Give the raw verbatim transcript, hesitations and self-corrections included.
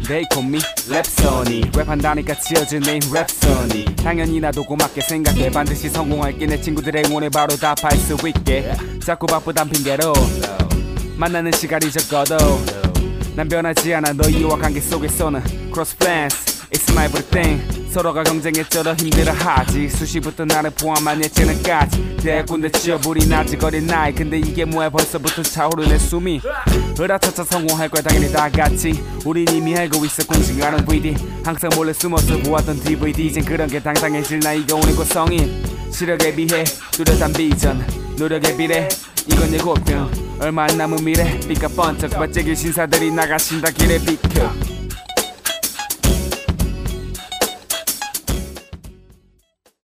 They call me 랩소니 랩한다니까 지어준 네임 랩소니 당연히 나도 고맙게 생각해 반드시 성공할게 내 친구들의 응원에 바로 답할 수 있게 자꾸 바쁘단 핑계로 만나는 시간이 적어도 난 변하지 않아 너희와 관계 속에서는 Cross plans It's my everything 서로가 경쟁했저러 힘들어하지 수시부터 나를 포함한 예체능까지 대학 군대 취업 우린 아직 어린 나이 근데 이게 뭐야 벌써부터 차오르네 숨이 으라차차 성공할 거야 당연히 다 같이 우린 이미 알고 있어 공식하는 브이디 항상 몰래 숨어서 보았던 디브이디 이젠 그런 게 당당해질 나이가 오는 거 성인 시력에 비해 뚜렷한 비전 노력에 비례 이건 예고편 얼마 안 남은 미래 빛과 번쩍 멋지게 신사들이 나가신다 길에 비켜